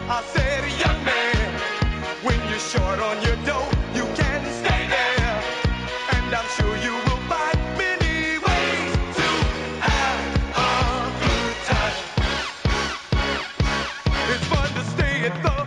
I said, young man, when you're short on your dough, you can stay there. And I'm sure you will find many ways to have a good time. It's fun to stay at the